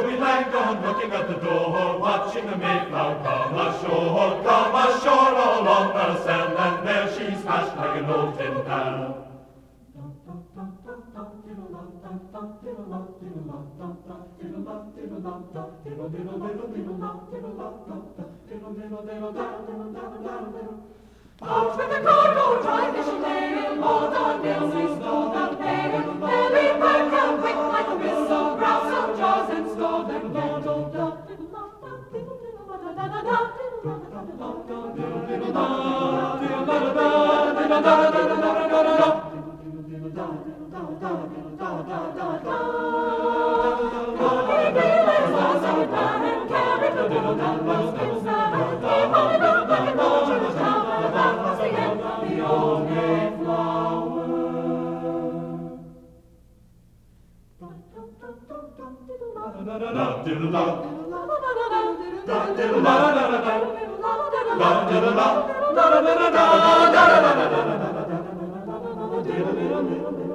Ruby Langdon looking at the door, watching the Mayflower come ashore along the sand, and there she smashed like an old tin pan. Out with the cargo, dry fishing day, all the bills we stole them pay. Billy Burke held quick like a whistle, grouse some jaws and stole them get. Diddle